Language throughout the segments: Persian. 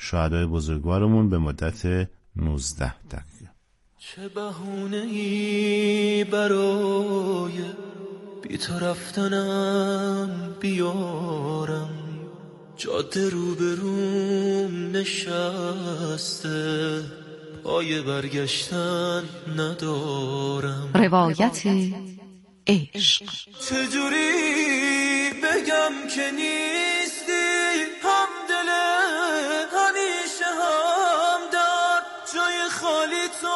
شهدای بزرگوارمون به مدت 19 دقیقه. چه بهونه‌ای برای بی تو رفتنم بیارم، جاده روبروم نشسته، پای برگشتن ندارم. روایت عشق. چجوری بگم که نیستی همدل همیشه همدم، جای خالی تو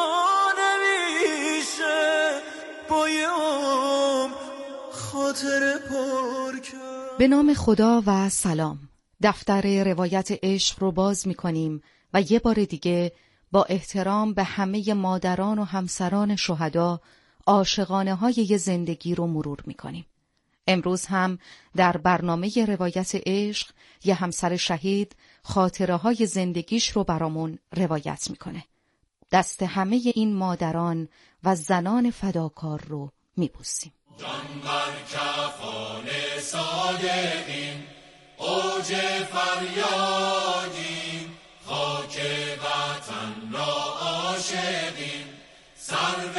نمیشه بایم خاطر پر کرد. به نام خدا و سلام. دفتر روایت عشق رو باز می کنیم و یه بار دیگه با احترام به همه مادران و همسران شهدا عاشقانه های یه زندگی رو مرور می کنیم. امروز هم در برنامه روایت عشق یه همسر شهید خاطره های زندگیش رو برامون روایت می کنه. دست همه این مادران و زنان فداکار رو می بوسیم. جان بر کفان صادقین، اوج فریادیم، خاک وطن را عاشقیم، سرو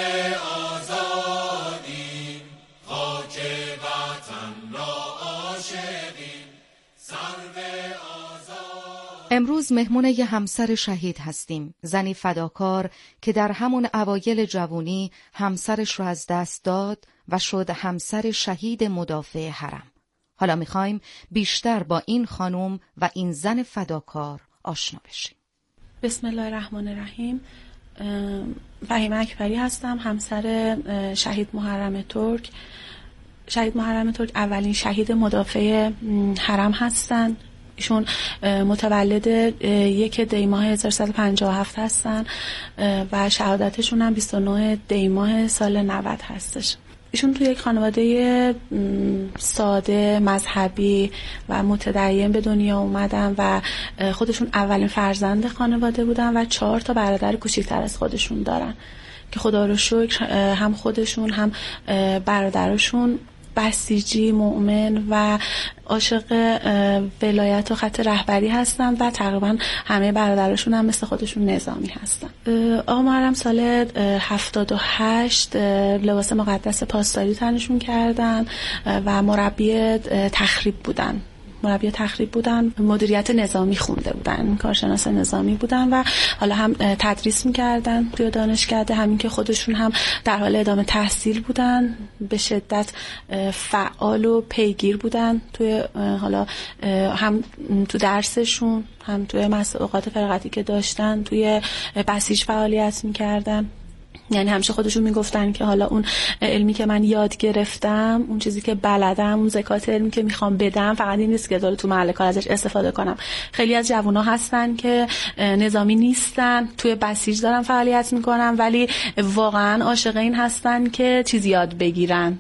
آزادیم، خاک وطن را عاشقیم، سرو آزادیم. امروز مهمون یه همسر شهید هستیم، زنی فداکار که در همون اوایل جوانی همسرش رو از دست داد و شد همسر شهید مدافع حرم. حالا میخوایم بیشتر با این خانم و این زن فداکار آشنا بشیم. بسم الله الرحمن الرحیم. فهیمه اکبری هستم، همسر شهید محرم ترک. شهید محرم ترک اولین شهید مدافع حرم هستن. ایشون متولد 1 دی ماه 1357 هستن و شهادتشون هم 29 دی ماه سال 90 هستش. ایشون توی یک خانواده ساده، مذهبی و متدین به دنیا اومدن و خودشون اولین فرزند خانواده بودن و 4 تا برادر کوچیک‌تر از خودشون دارن که خدا رو شکر هم خودشون هم برادرشون بسیجی، مؤمن و عاشق ولایت و خط رهبری هستن و تقریبا همه برادرشون هم مثل خودشون نظامی هستن. آقا محرم سال 78 لباس مقدس پاسداری تنشون کردن و مربی تخریب بودن، مدیریت نظامی خونده بودن، کارشناس نظامی بودن و حالا هم تدریس میکردن توی دانشکده، همین که خودشون هم در حال ادامه تحصیل بودن، به شدت فعال و پیگیر بودن توی حالا هم تو درسشون، هم توی اوقات فراغتی که داشتن توی بسیج فعالیت میکردن. یعنی همیشه خودشون میگفتن که حالا اون علمی که من یاد گرفتم، اون چیزی که بلدم، اون زکات علمی که میخوام بدم، فقط این نیست که داره تو محل کار ازش استفاده کنم. خیلی از جوونا هستن که نظامی نیستن، توی بسیج دارن فعالیت میکنن، ولی واقعا عاشق این هستن که چیزی یاد بگیرن.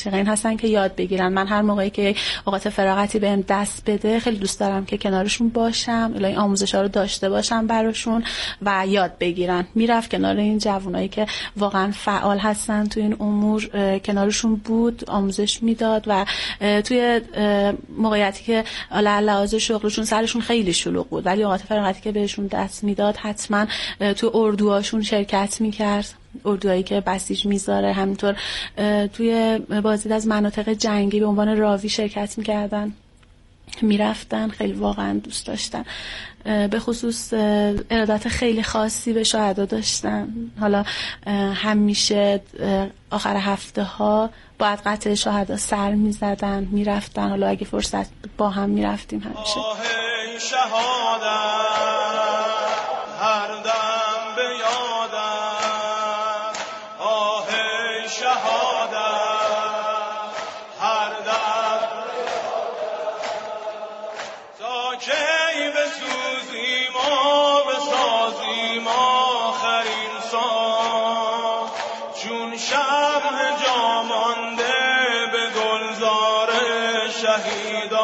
من هر موقعی که اوقات فراغتی بهم دست بده خیلی دوست دارم که کنارشون باشم، این آموزش‌ها رو داشته باشم براشون و یاد بگیرن. میرفت کنار این جوانایی که واقعا فعال هستن تو این امور، کنارشون بود، آموزش میداد و توی موقعیتی که لحاظ شغلشون سرشون خیلی شلوغ بود، ولی اوقات فراغتی که بهشون دست میداد حتما تو اردوهاشون شرکت میکرد، اردوهایی که بسیج میذاره. همینطور توی بازدید از مناطق جنگی به عنوان راوی شرکت میکردن، میرفتن، خیلی واقعا دوست داشتن. به خصوص ارادت خیلی خاصی به شهدا داشتن. حالا همیشه آخر هفته ها باید قطع شهدا سر میزدن، میرفتن. حالا اگه فرصت با هم میرفتیم همیشه. شهادت هر دم به یادم، شهادت هر دم تا کی بسوزیم و بسازیم آخرین سان، چون شمع جا مانده به گلزار شهیدان،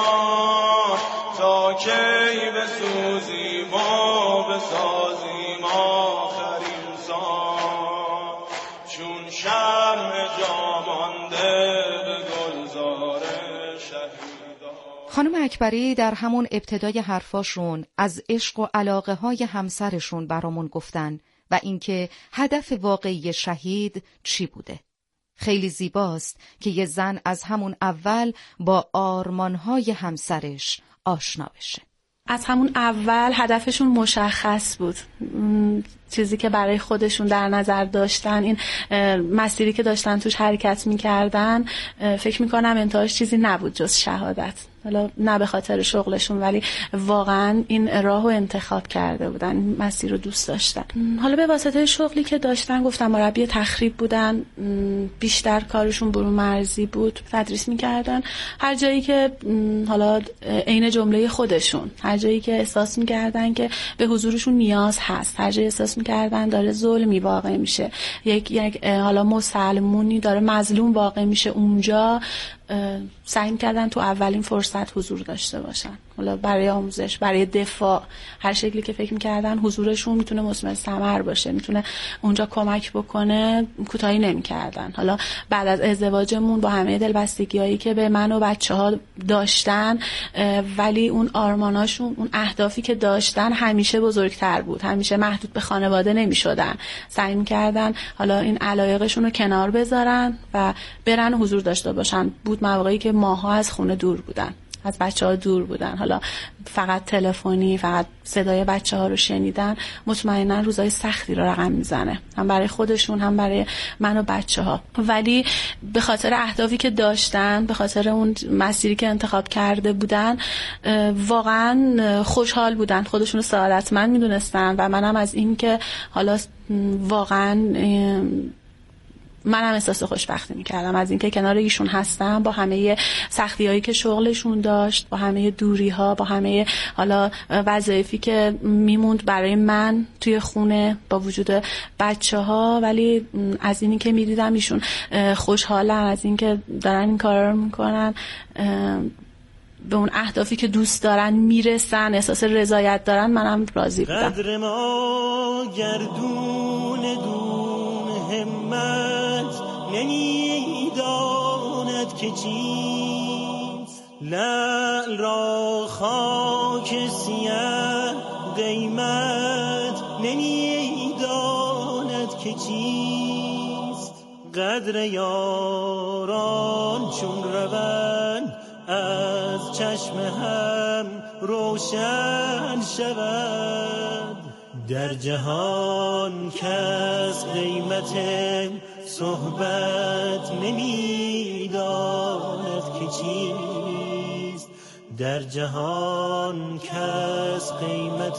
تا کی بسوزیم و بسازیم آخرین سان، چون شمع جا مانده به گلزار شهیدان. خانم اکبری در همون ابتدای حرفاشون از عشق و علاقه های همسرشون برامون گفتن و اینکه هدف واقعی شهید چی بوده. خیلی زیباست که یه زن از همون اول با آرمانهای همسرش آشنا بشه. از همون اول هدفشون مشخص بود، چیزی که برای خودشون در نظر داشتن، این مسیری که داشتن توش حرکت میکردن، فکر میکنم انتهاش چیزی نبود جز شهادت. حالا نه به خاطر شغلشون، ولی واقعا این راهو انتخاب کرده بودن، این مسیر رو دوست داشتن. حالا به واسطه شغلی که داشتن، گفتم مربی تخریب بودن، بیشتر کارشون برون مرزی بود، تدریس میکردن. هر جایی که حالا عین جمله خودشون، هر جایی که احساس میکردن که به حضورشون نیاز هست، هر جایی احساس میکردن داره ظلمی واقع میشه، یک حالا مسلمونی داره مظلوم واقع میشه، اونجا سعی می‌کردن تو اولین فرصت حضور داشته باشن. حالا برای آموزش، برای دفاع، هر شکلی که فکر می‌کردن حضورشون میتونه مثمر ثمر باشه، میتونه اونجا کمک بکنه، کوتاهی نمی‌کردن. حالا بعد از ازدواجمون با همه دلبستگی‌هایی که به من و بچه‌ها داشتن، ولی اون آرماناشون، اون اهدافی که داشتن همیشه بزرگتر بود، همیشه محدود به خانواده نمی‌شدن. سعی می‌کردن حالا این علایقشون رو کنار بذارن و برن حضور داشته باشن. بود مواقعی که ماها از خونه دور بودن، از بچه‌ها دور بودن، حالا فقط تلفنی، فقط صدای بچه‌ها رو شنیدن. مطمئنا روزای سختی رو رقم میزنه، هم برای خودشون هم برای من و بچه‌ها. ولی به خاطر اهدافی که داشتن، به خاطر اون مسیری که انتخاب کرده بودن، واقعا خوشحال بودن، خودشون رو سعادتمند میدونستن. و منم از این که حالا واقعا منم احساس خوشبختی میکردم از اینکه کنار ایشون هستم، با همه سختی‌هایی که شغلشون داشت، با همه دوری‌ها، با همه حالا وظایفی که میموند برای من توی خونه با وجود بچه‌ها. ولی از اینی که میدیدم ایشون خوشحالن، از اینکه دارن این کارا رو میکنن، به اون اهدافی که دوست دارن میرسن، احساس رضایت دارن، منم راضی بودم. قدر ما گردون دون همت نمیداند که چیست، لعل را خاک سیاه قیمت نمیداند که چیست. قدر یاران چون روند از چشم هم روشن شود، در جهان کس قیمت صحبت نمیداند که چیست، در جهان کس قیمت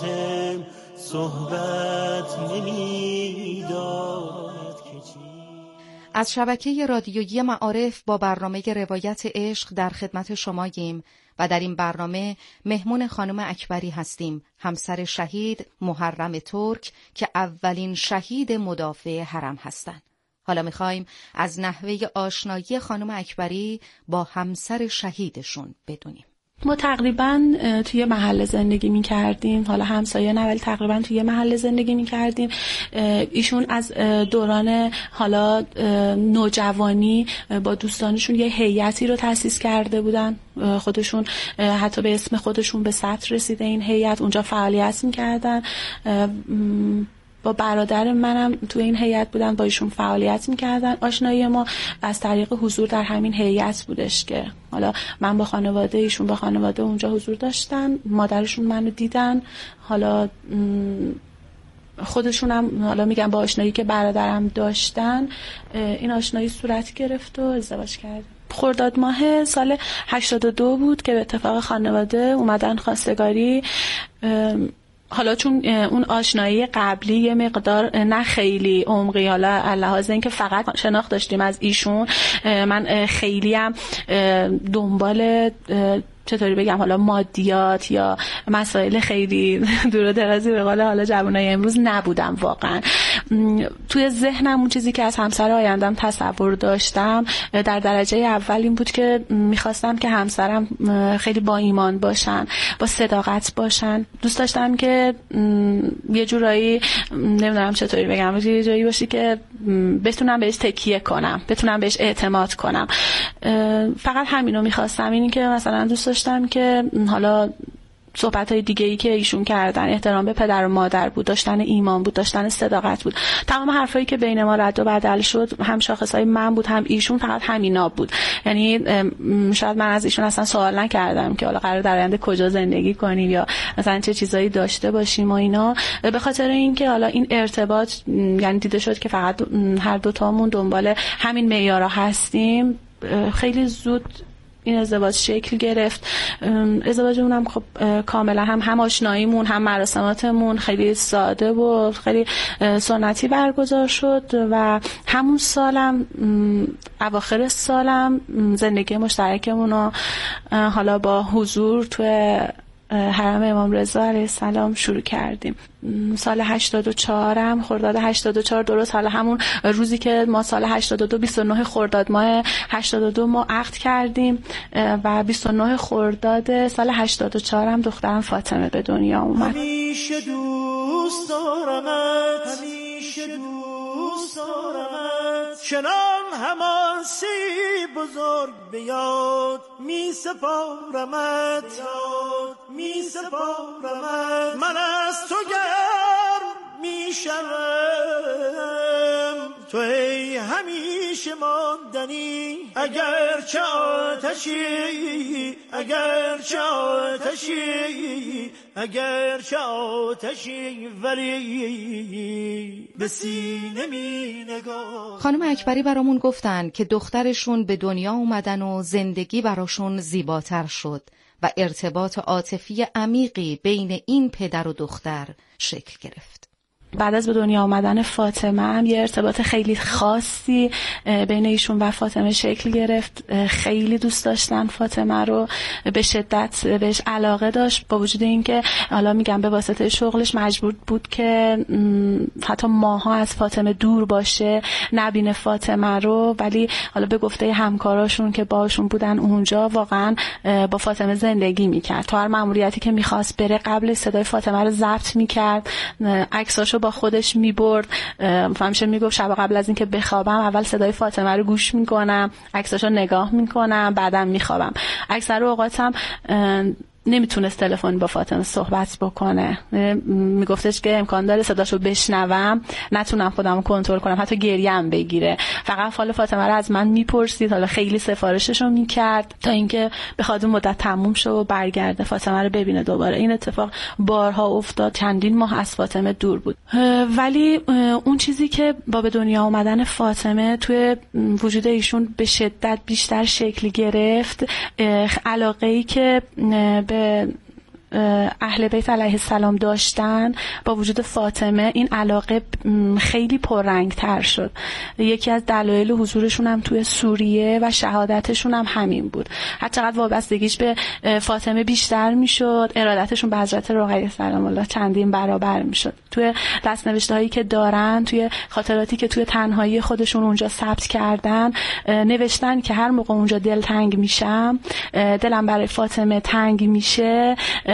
صحبت نمیداند که چیست. از شبکه رادیویی معارف با برنامه روایت عشق در خدمت شماییم و در این برنامه مهمون خانم اکبری هستیم، همسر شهید محرم ترک که اولین شهید مدافع حرم هستند. حالا میخوایم از نحوه آشنایی خانم اکبری با همسر شهیدشون بدونیم. ما تقریبا توی محله زندگی می‌کردیم، حالا همسایه نه ولی تقریبا توی محله زندگی می‌کردیم. ایشون از دوران حالا نوجوانی با دوستانشون یه هیئتی رو تأسیس کرده بودن، خودشون حتی به اسم خودشون به سطر رسیده این هیئت، اونجا فعالیت می‌کردن. با برادر منم توی این هیئت بودن، با ایشون فعالیت میکردن. آشنایی ما از طریق حضور در همین هیئت بودش که حالا من با خانواده، ایشون با خانواده اونجا حضور داشتن. مادرشون منو دیدن، حالا خودشون هم حالا میگم با آشنایی که برادرم داشتن این آشنایی صورت گرفت و ازدواج کردیم. خرداد ماه سال 82 بود که به اتفاق خانواده اومدن خواستگاری. حالا چون اون آشنایی قبلی یه مقدار نه خیلی عمقی، حالا علاوه اینکه فقط شناخت داشتیم از ایشون، من خیلی هم دنبال چطوری بگم حالا مادیات یا مسائل خیلی دور و درازی به قول حالا جوانای امروز نبودم واقعا. توی ذهنم اون چیزی که از همسر آیندم تصور داشتم در درجه اول این بود که میخواستم که همسرم خیلی با ایمان باشن، با صداقت باشن. دوست داشتم که یه جورایی نمیدونم چطوری بگم، یه جایی باشی که بتونم بهش تکیه کنم، بتونم بهش اعتماد کنم. فقط همینو میخواستم. اینی که مثلا دوست داشتم که حالا صحبت‌های دیگه‌ای که ایشون کردن احترام به پدر و مادر بود، داشتن ایمان بود، داشتن صداقت بود. تمام حرفایی که بین ما رد و بدل شد هم شاخصهای من بود هم ایشون، فقط همینا بود. یعنی شاید من از ایشون اصلا سوال نکردم که حالا قرار در آینده کجا زندگی کنیم یا مثلا چه چیزایی داشته باشیم و اینا، به خاطر اینکه حالا این ارتباط یعنی دیده شد که فقط هر دو تامون دنبال همین معیارها هستیم. خیلی زود این ازدواج شکل گرفت. ازدواجمون هم خب کاملا هم آشناییمون هم مراسماتمون خیلی ساده و خیلی سنتی برگزار شد و همون سالم اواخر سالم زندگی مشترکمون رو حالا با حضور توی حرم امام رضا علیه السلام شروع کردیم. سال 84 خرداد 84 درست حالا همون روزی که ما سال 82 29 خرداد ماه 82 ما عقد کردیم و 29 خرداد سال 84 هم دخترم فاطمه به دنیا اومد. همیشه دوست دارمت، همیشه دوست دارمت، چنان همان سی بزرگ بیاد می سپارمت، می سپارمت. من از تو گرم می شوم، تو ای همیشه ماندنی، اگر چه آتشی، اگر چه آتشی، اگر چه آتشی، ولی به سینه می نگاه. خانم اکبری برامون گفتن که دخترشون به دنیا اومدن و زندگی براشون زیباتر شد و ارتباط عاطفی عمیقی بین این پدر و دختر شکل گرفت. بعد از به دنیا آمدن فاطمه هم یه ارتباط خیلی خاصی بین ایشون و فاطمه شکل گرفت. خیلی دوست داشتن فاطمه رو، به شدت بهش علاقه داشت، با وجود اینکه حالا میگم به واسطه شغلش مجبور بود که حتی ماها از فاطمه دور باشه، نبینه فاطمه رو، ولی حالا به گفته همکاراشون که باشون بودن اونجا واقعا با فاطمه زندگی میکرد. تا هر مأموریتی که میخواست بره قبل صدای فاطمه رو ضبط میکرد، عکساشو با خودش میبرد. همیشه میگفت شب قبل از اینکه بخوابم اول صدای فاطمه رو گوش میکنم، عکساشو نگاه میکنم، بعدم میخوابم. اکثر اوقاتم نمیتونست تلفن با فاطمه صحبت بکنه، میگفتش که امکان داره صداشو بشنوم نتونم خودمو کنترل کنم، حتی گریم بگیره. فقط حال فاطمه رو از من میپرسید، حالا خیلی سفارششو میکرد تا اینکه بخواد مدت تموم شه و برگرده فاطمه رو ببینه دوباره. این اتفاق بارها افتاد، چندین ماه از فاطمه دور بود. ولی اون چیزی که با به دنیا آمدن فاطمه توی وجود ایشون به شدت بیشتر شکل گرفت، علاقه‌ای که به اهل بیت علیه السلام داشتن با وجود فاطمه، این علاقه خیلی پررنگ‌تر شد. یکی از دلایل حضورشون هم توی سوریه و شهادتشون هم همین بود. هر چقدر وابستگیش به فاطمه بیشتر میشد، ارادتشون به حضرت رقیه سلام الله چندین برابر میشد. توی دست‌نوشته‌هایی که دارن، توی خاطراتی که توی تنهایی خودشون اونجا ثبت کردن، نوشتن که هر موقع اونجا دلتنگ میشم، دلم برای فاطمه تنگ میشه،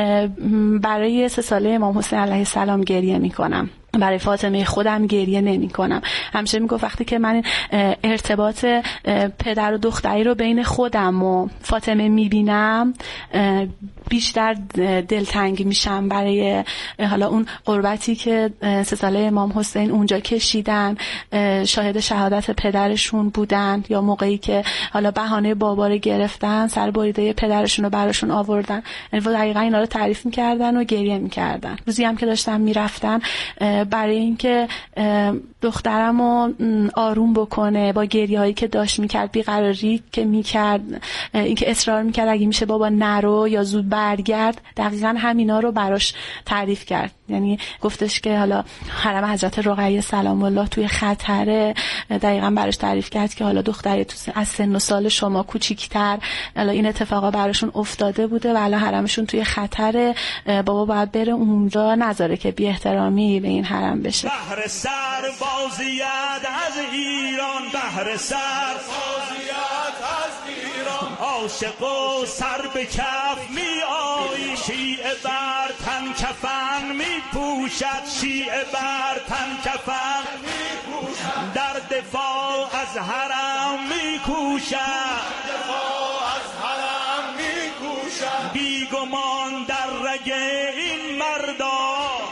برای 3 ساله امام حسین علیه السلام گریه میکنم، برای فاطمه خودم گریه نمی کنم. همیشه میگفت وقتی که من ارتباط پدر و دختری رو بین خودم و فاطمه میبینم بیشتر دلتنگ میشم برای حالا اون قربتی که 3 ساله امام حسین اونجا کشیدن، شاهد شهادت پدرشون بودن، یا موقعی که حالا بهانه بابا رو گرفتن، سر بریده پدرشون رو براشون آوردن. یعنی دقیقاً اینا رو تعریف میکردن و گریه میکردن. روزی هم که داشتن میرفتن برای اینکه دخترمو آروم بکنه با گریه‌هایی که داشت میکرد، بیقراری که میکرد، اینکه اصرار میکرد اگه میشه بابا نرو یا زود برگرد. دقیقاً همینا رو براش تعریف کرد. یعنی گفتش که حالا حرم حضرت رقیه سلام الله توی خطره. دقیقاً براش تعریف کرد که حالا دختری تو از سن و سال شما کوچیک‌تر حالا این اتفاقا براشون افتاده بوده و حالا حرمشون توی خطره، بابا باید بره اونجا، نذاره که بی احترامی به این حرم بشه. بهر سر بازیت از ایران، بهر سر بازیت از ایران، عاشق و سر به کف می آیی، شیعه بر تن کفن می پوشد، شیعه بر تن کفن می پوشد، در دفاع از حرم می کوشد، دفاع از حرم می کوشد، بی گمان در رگ این مردان،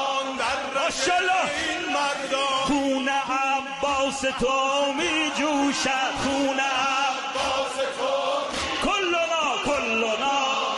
در رگ این مردان، خون عباس تو می جوشد، خون عباس تو کلنا کلنا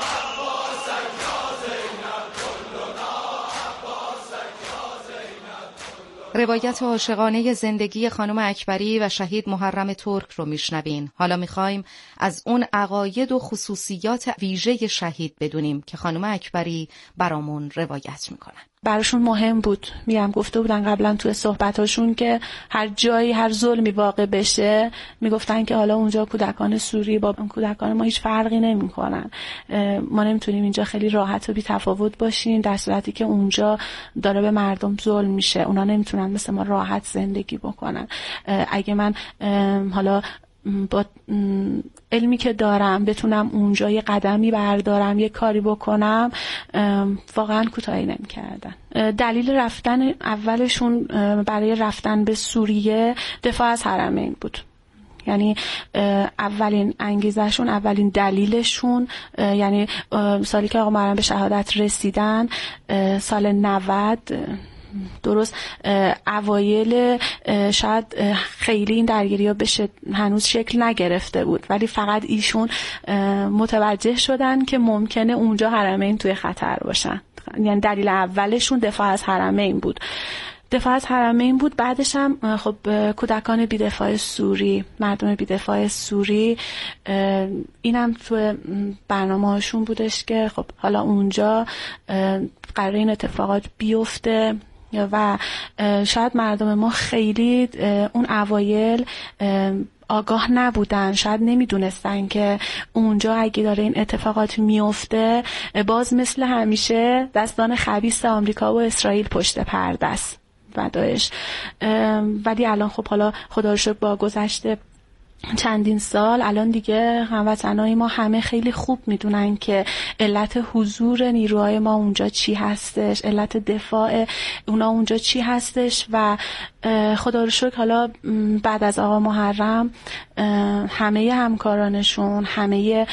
عباسک یا زینب، کلنا عباسک یا زینب. روایت عاشقانه زندگی خانم اکبری و شهید محرم ترک رو میشنوین. حالا میخوایم از اون عقاید و خصوصیات ویژه شهید بدونیم که خانم اکبری برامون روایت میکنن. براشون مهم بود، گفته بودن قبلا توی صحبتاشون که هر جایی هر ظلمی واقع بشه میگفتن که حالا اونجا کودکان سوری با کودکان ما هیچ فرقی نمیکنن، ما نمیتونیم اینجا خیلی راحت و بی تفاوت باشیم در صورتی که اونجا داره به مردم ظلم میشه، اونا نمیتونن مثل ما راحت زندگی بکنن. اگه من حالا با علمی که دارم بتونم اونجا یه قدمی بردارم، یه کاری بکنم، واقعا کوتاهی نمی‌کردن. دلیل رفتن اولشون برای رفتن به سوریه دفاع از حرمین بود. یعنی اولین انگیزشون، اولین دلیلشون، یعنی سالی که آقا محرم به شهادت رسیدن سال 90، درست اوایل شاید خیلی این درگیری‌ها بشه هنوز شکل نگرفته بود، ولی فقط ایشون متوجه شدن که ممکنه اونجا حرمین توی خطر باشن. یعنی دلیل اولشون دفاع از حرمین بود. دفاع از حرمین بود. بعدش هم خب کودکان بی‌دفاع سوری، مردم بی‌دفاع سوری، اینم تو برنامه‌هاشون بودش که خب حالا اونجا قرار این اتفاقات بیفته و شاید مردم ما خیلی اون اوایل آگاه نبودن، شاید نمیدونستن که اونجا اگه داره این اتفاقات میفته باز مثل همیشه دستان خبیث آمریکا و اسرائیل پشت پرده است و داعش. ولی الان خب حالا خدا رو شکر با گذشته چندین سال الان دیگه هموطنای ما همه خیلی خوب میدونن که علت حضور نیروهای ما اونجا چی هستش، علت دفاع اونا اونجا چی هستش و خدا رو شکر حالا بعد از آقا محرم همه همکارانشون، همه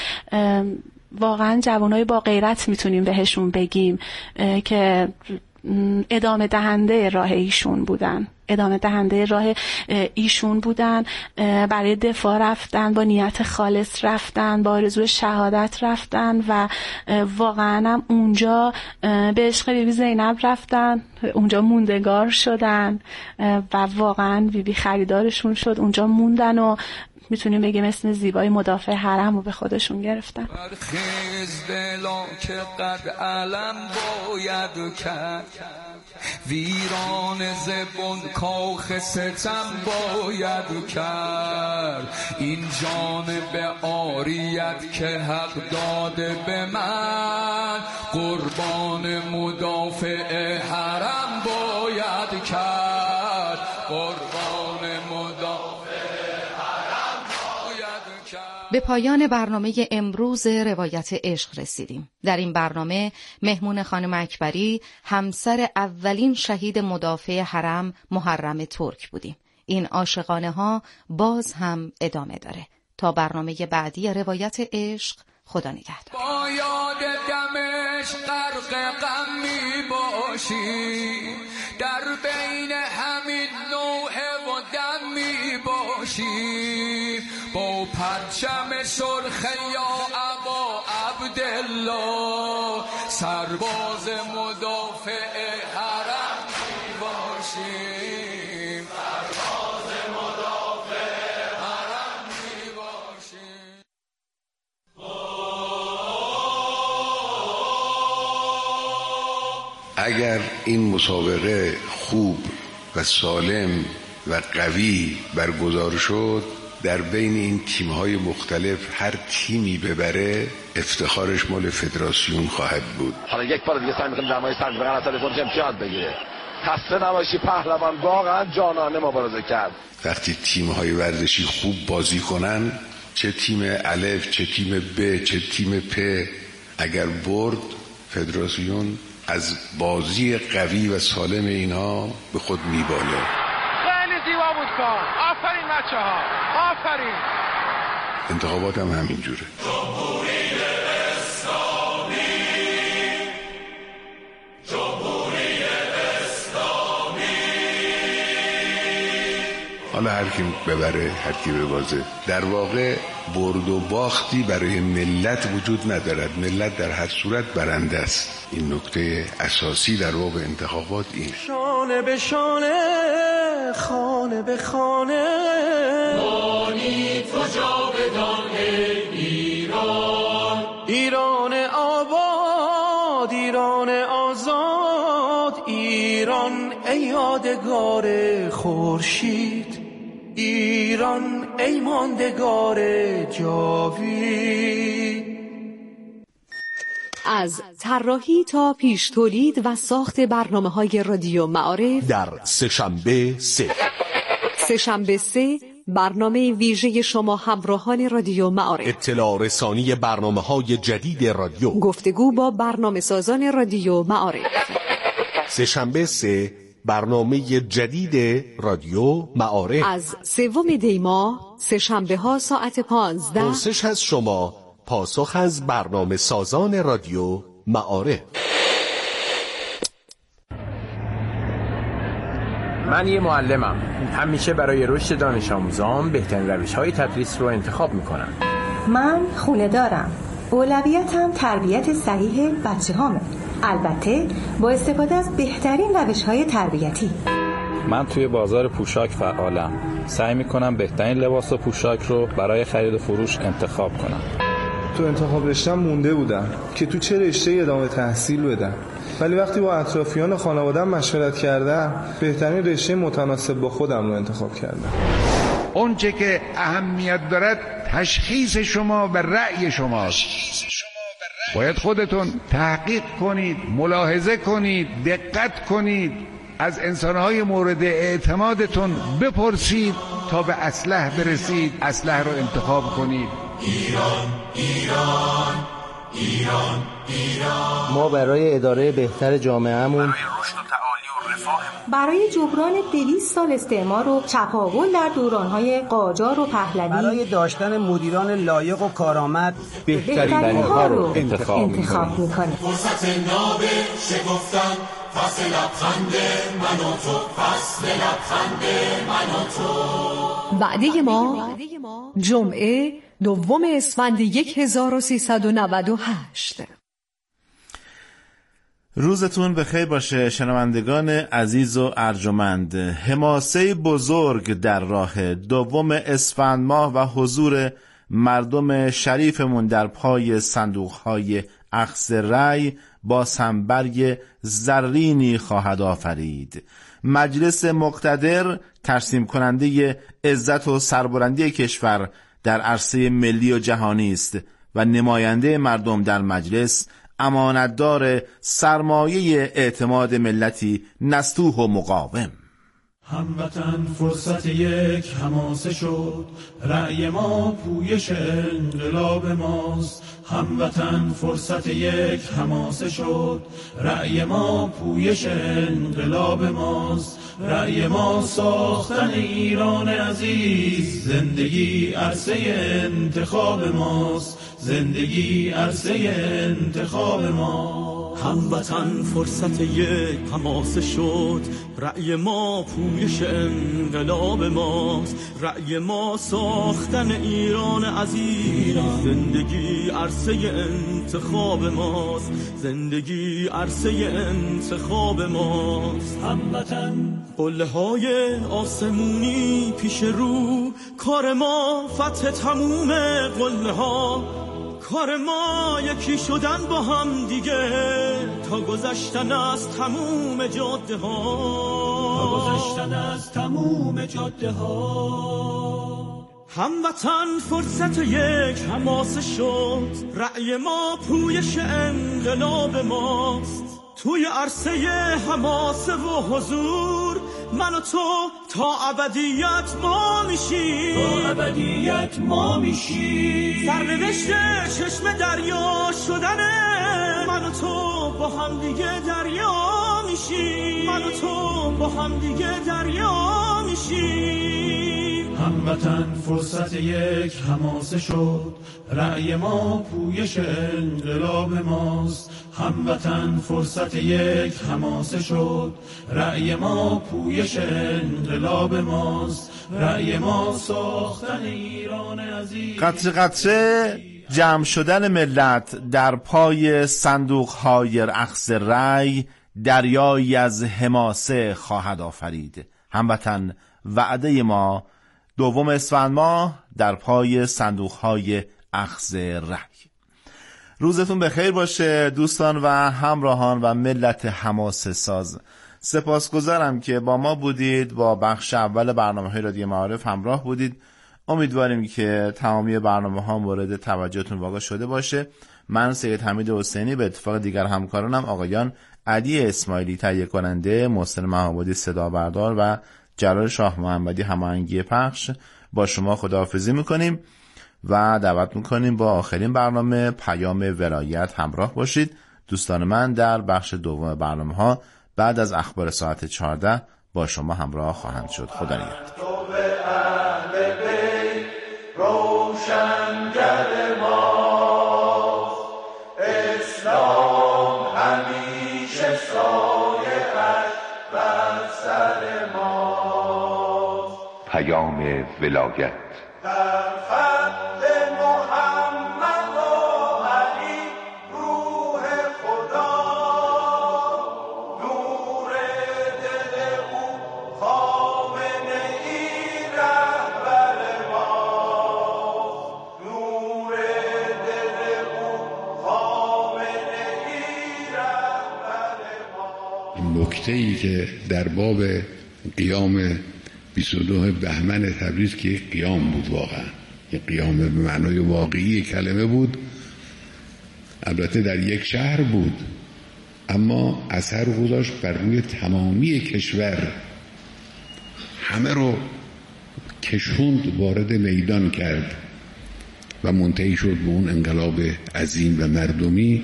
واقعا جوانای با غیرت میتونیم بهشون بگیم که ادامه دهنده راه ایشون بودن، ادامه دهنده راه ایشون بودن، برای دفاع رفتن، با نیت خالص رفتن، با آرزوی شهادت رفتن و واقعا هم اونجا به عشق بیبی زینب رفتن، اونجا موندگار شدن و واقعا بیبی خریدارشون شد، اونجا موندن و میتونیم بگیم اسم زیبای مدافع حرم رو به خودشون گرفتن. برخیز دلا که قد علم باید کرد، ویران زبون کاخ ستم باید کرد، این جان به عاریت که حق داده به من، قربان مدافع حرم باید کرد، قربان مدافع به پایان برنامه امروز روایت عشق رسیدیم. در این برنامه مهمون خانم اکبری، همسر اولین شهید مدافع حرم محرم ترک بودیم. این عاشقانه ها باز هم ادامه داره. تا برنامه بعدی روایت عشق، خدا نگهدار. با یاد دمش غرق غم می باشی، در بین همین نوحه و دم می باشی، با پرچم سرخ یا ابا عبدالله، سرباز مدافع حرم می باشیم. اگر این مسابقه خوب و سالم و قوی برگزار شد، در بین این تیم‌های مختلف هر تیمی ببره افتخارش مال فدراسیون خواهد بود. حالا یک بار دیگه سعی می‌کنیم در مورد صندوق تلفن امتیاز بگیره. خسته نباشی پهلوان، واقعا جانانه مبارزه کرد. وقتی تیم‌های ورزشی خوب بازی کنن، چه تیم الف، چه تیم ب، چه تیم پ، اگر برد، فدراسیون از بازی قوی و سالم اینها به خود میباله. خیلی زیبا بود کار. آفرین بچه‌ها، آفرین. انتخابات هم همینجوره. حالا هر کی ببره، هر کی ببازه، در واقع برد و باختی برای ملت وجود ندارد. ملت در هر صورت برنده است. این نکته اساسی در واقع انتخابات این. شانه به شانه، خانه به خانه، مانی تو جاودان ایران. ایران آباد، ایران آزاد، ایران ای یادگار خورشید، ایران ای ماندگار جاوید. از طراحی تا پیش تولید و ساخت برنامه‌های رادیو معارف در سه‌شنبه 3 برنامه ویژه شما همراهان رادیو معارف، اطلاع رسانی برنامه‌های جدید رادیو، گفتگو با برنامه سازان رادیو معارف. سه‌شنبه 3 برنامه جدید رادیو معارف از 3 دی ماه، سه‌شنبه ها ساعت 15. پرسش از شما، پاسخ از برنامه سازان رادیو معارف. من یه معلمم. همیشه برای رشد دانش آموزان بهترین روش‌های تدریس رو انتخاب می‌کنم. من خونه دارم. اولویتم تربیت صحیح بچه‌هامه. البته با استفاده از بهترین روش‌های تربیتی. من توی بازار پوشاک فعالم. سعی می‌کنم بهترین لباس و پوشاک رو برای خرید و فروش انتخاب کنم. تو انتخاب رشتم مونده بودم که تو چه رشته ادامه تحصیل بدم، ولی وقتی با اطرافیان خانواده‌ام مشورت کردم، بهترین رشته متناسب با خودم رو انتخاب کردم. اون چه که اهمیت دارد تشخیص شما و رأی شماست. باید خودتون تحقیق کنید، ملاحظه کنید، دقت کنید، از انسانهای مورد اعتمادتون بپرسید تا به اصلح برسید، اصلح رو انتخاب کنید. ایران ایران ایران ایران. ما برای اداره بهتر جامعه‌مون، برای رشد و تعالی و رفاهمون، برای جبران 200 سال استعمار و چپاول در دوران‌های قاجار و پهلوی، برای داشتن مدیران لایق و کارآمد، بهترین ها رو انتخاب می‌کنیم. فرصت ناب شگفتن، فصل لبخند من و تو، فصل لبخند من و تو. وعده ما جمعه 2 اسفند 1398. روزتون بخیر باشه شنوندگان عزیز و ارجمند. حماسه بزرگ در راه 2 اسفند ماه و حضور مردم شریفمون در پای صندوق‌های اخذ رأی با سنبرگ زرینی خواهد آفرید. مجلس مقتدر ترسیم کننده عزت و سربلندی کشور در عرصه ملی و جهانی است و نماینده مردم در مجلس امانتدار سرمایه اعتماد ملتی نستوح و مقاوم. هموطن فرصت یک حماسه شد، رأی ما پویش انقلاب ماست. هموطن فرصت یک حماسه شد، رأی ما پویش انقلاب ماست. رأی ما ساختن ایران عزیز، زندگی عرصه انتخاب ماست. زندگی عرصه انتخاب ما. هموطن فرصت یک حماسه شد، رأی ما پویش انقلاب ماست. رأی ما ساختن ایران عزیز، زندگی عرصه انتخاب ماست. زندگی عرصه انتخاب ماست. هموطن قله های آسمونی پیش رو، کار ما فتح تموم قله ها. کار ما یکی شدن با هم دیگه تا گذشتن از تموم جاده ها هموطن فرصت یک حماسه شد، رأی ما پویش انقلاب ماست. توی عرصه حماسه و حضور من و تو تا ابدیت ما میشیم سرنوشت چشم دریا شدنه، من و تو با هم دیگه دریا میشیم هموطن فرصت یک حماسه شد، رأی ما پویش انقلاب ماست. هموطن فرصت یک حماسه شد، رأی ما پویش انقلاب ماست. رأی ما ساختن ایران عزیز. قطره قطره جمع شدن ملت در پای صندوق‌های اخذ رأی دریایی از حماسه خواهد آفرید. هموطن وعده ما 2 اسفند ماه در پای صندوق‌های اخذ رأی. روزتون بخیر باشه دوستان و همراهان و ملت حماسه ساز. سپاسگزارم که با ما بودید، با بخش اول برنامه‌های رادیو معارف همراه بودید. امیدواریم که تمامی برنامه‌ها مورد توجهتون واقع شده باشه. من سید حمید حسینی به اتفاق دیگر همکارانم آقایان علی اسماعیلی تهیه کننده، محسن محمودی صدا بردار و جلال شاه محمدی هماهنگی پخش با شما خداحافظی میکنیم و دعوت میکنیم با آخرین برنامه پیام ولایت همراه باشید. دوستان من در بخش دوم برنامه ها بعد از اخبار ساعت 14 با شما همراه خواهند شد. خدا نگهدار. پیام ولایت در خط محمد و علی روح خدا، نور دل او خامنه ای رهبر ما، نور دل او خامنه ای رهبر ما. نکته‌ای که در باب قیام 22 بهمن تبریز که یک قیام بود، واقعا یک قیام به معنای واقعی کلمه بود، البته در یک شهر بود اما اثر گذاشت بر روی تمامی کشور، همه رو کشوند وارد میدان کرد و منتهی شد به اون انقلاب عظیم و مردمی.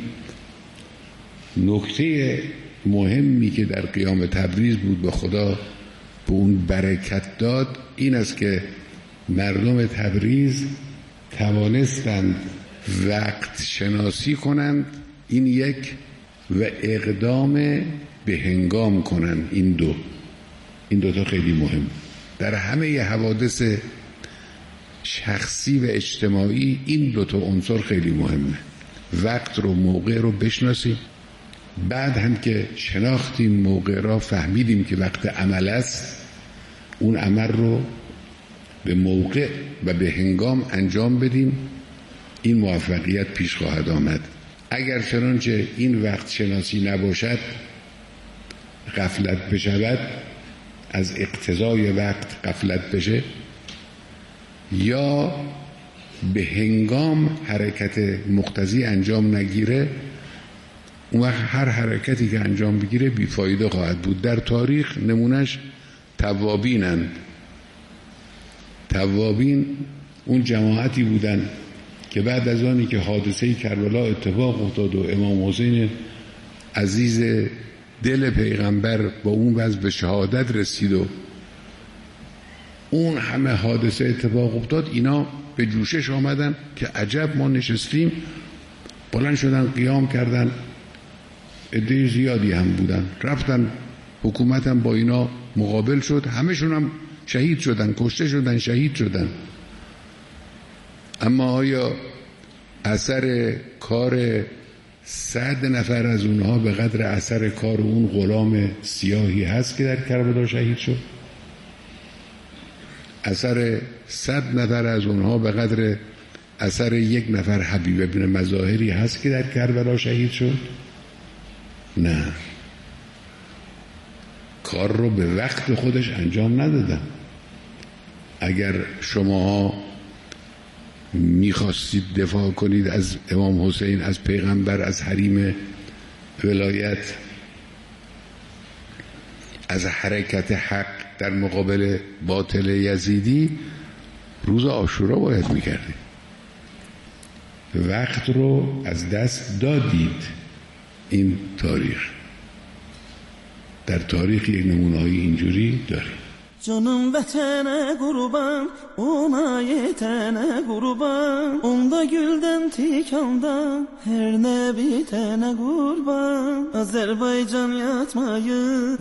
نکته مهمی که در قیام تبریز بود به خدا به اون برکت داد این است که مردم تبریز توانستند وقت شناسی کنند، این یک، و اقدام به هنگام کنند. این دو تا خیلی مهم در همه حوادث شخصی و اجتماعی. این 2 تا عنصر خیلی مهمه، وقت رو، موقع رو بشناسیم. بعد هم که شناختیم موقع را، فهمیدیم که وقت عمل است، اون عمل رو به موقع و به هنگام انجام بدیم، این موفقیت پیش خواهد آمد. اگر چنانچه این وقت شناسی نباشد، غفلت بشود، از اقتضای وقت غفلت بشه، یا به هنگام حرکت مقتضی انجام نگیره، اون وقت هر حرکتی که انجام بگیره بیفایده خواهد بود. در تاریخ نمونش توابینند. توابین اون جماعتی بودن که بعد از آنی که حادثه کربلا اتفاق افتاد و امام حسین عزیز دل پیغمبر با اون وضع به شهادت رسید و اون همه حادثه اتفاق افتاد، اینا به جوشش آمدن که عجب ما نشستیم، بلند شدن قیام کردن، عده زیادی هم بودن، رفتن حکومت هم با اینا مقابل شد، همشون هم شهید شدن، کشته شدن، شهید شدن. اما آیا اثر کار 100 نفر از اونها به قدر اثر کار اون غلام سیاهی هست که در کربلا شهید شد؟ اثر 100 نفر از اونها به قدر اثر یک نفر حبیب بن مظاهری هست که در کربلا شهید شد؟ نه، کار رو به وقت خودش انجام ندادن. اگر شما میخواستید دفاع کنید از امام حسین، از پیغمبر، از حریم ولایت، از حرکت حق در مقابل باطل یزیدی، روز عاشورا باید میکردید. وقت رو از دست دادید. این تاریخ، در تاریخ یک نمونه‌های اینجوری داریم. Canım vətənə qurban, ona yetənə qurban, onda güldən tikandan, hər nə bitənə qurban, Azərbaycan yatmayı